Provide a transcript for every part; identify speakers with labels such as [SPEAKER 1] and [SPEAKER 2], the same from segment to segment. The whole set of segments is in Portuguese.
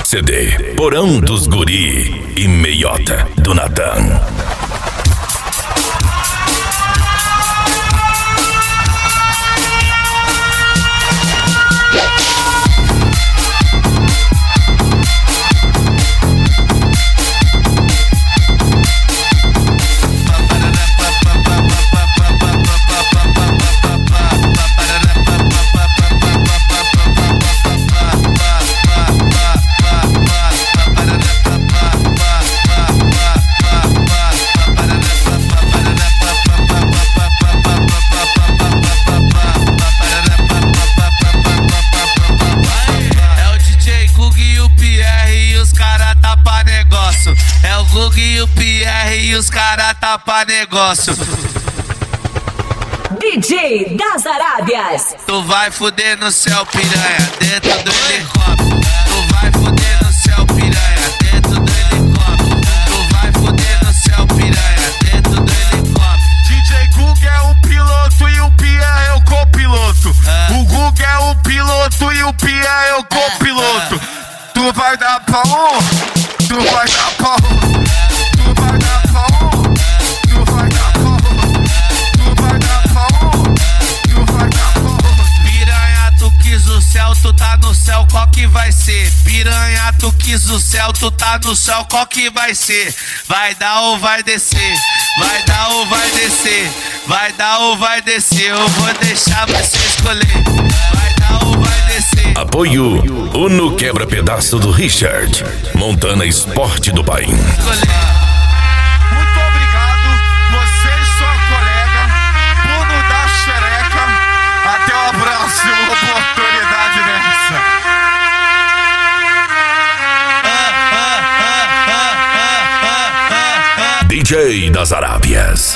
[SPEAKER 1] CD Porão dos Guri e Meiota do Natan.
[SPEAKER 2] É o Gug e o Pierre e os cara tapa negócio.
[SPEAKER 3] DJ das Arábias.
[SPEAKER 2] Tu vai fuder no céu, piranha, dentro do helicóptero. Tu vai fuder no céu, piranha, dentro do helicóptero. Tu vai fuder no céu, piranha, dentro do helicóptero.
[SPEAKER 4] DJ Gug é o piloto e o Pierre é o copiloto. O Gug é o piloto e o Pierre é o copiloto. Tu vai dar pra um, tu vai dar pra um, tu vai dar pra um, tu vai dar pra um, tu vai dar pra um, tu vai dar pra um.
[SPEAKER 2] Piranha, tu quis o céu, tu tá no céu, qual que vai ser? Piranha, tu quis o céu, tu tá no céu, qual que vai ser? Vai dar ou vai descer? Vai dar ou vai descer? Vai dar ou vai descer? Eu vou deixar você escolher. Vai dar ou vai descer?
[SPEAKER 1] Apoio Uno Quebra-Pedaço do Richard, Montana Esporte do Paim.
[SPEAKER 4] Muito obrigado, você e sua colega, Bruno da Xereca. Até a próxima oportunidade nessa.
[SPEAKER 1] DJ das Arábias.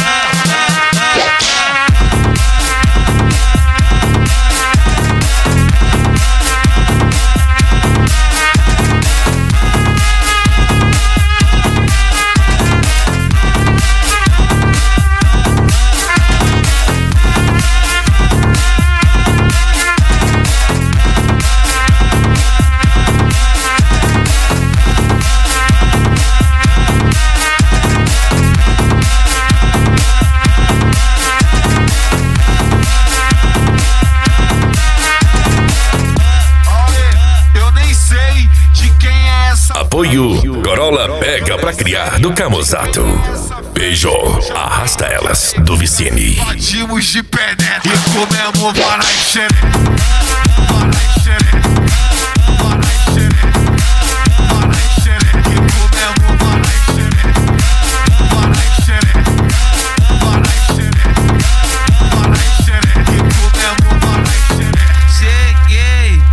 [SPEAKER 1] Apoio Corolla pega pra criar do Camusato. Beijo, arrasta elas do Vicine.
[SPEAKER 4] Batimos de penetra e comemos varai xereca. Varai xereca, varai xereca, varai xereca. E comemos varai xereca. Varai xereca, varai xereca, varai xereca. E comemos varai xereca.
[SPEAKER 2] Cheguei,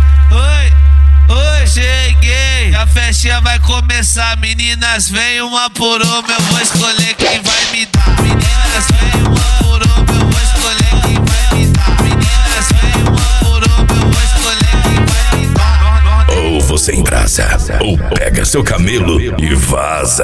[SPEAKER 2] oi, cheguei. A festinha vai começar, meninas, vem uma por uma, eu vou escolher quem vai me dar. Meninas, vem uma por uma, eu vou escolher quem vai me dar. Meninas, vem uma por uma, eu vou escolher quem vai me dar.
[SPEAKER 1] Ou você embrasa, ou pega seu camelo e vaza.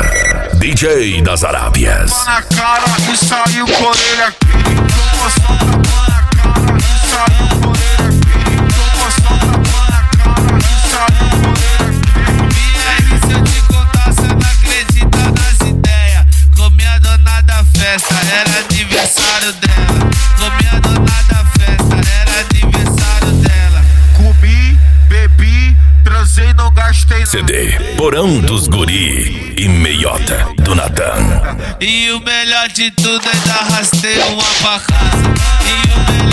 [SPEAKER 1] DJ das Arábias.
[SPEAKER 4] Na cara e saiu com orelha aqui. Tomou só tapa na cara e saiu com orelha aqui. Tomou só tapa na cara e saiu com orelha aqui.
[SPEAKER 2] Se eu te contar, cê não acredita nas ideias. Comi a dona da festa, era aniversário dela. Comi a dona da festa, era aniversário dela.
[SPEAKER 4] Comi, bebi, transei, não gastei nada.
[SPEAKER 1] CD Porão dos Guri e Meiota do Natan.
[SPEAKER 2] E o melhor de tudo, ainda arrastei uma pra casa. E o melhor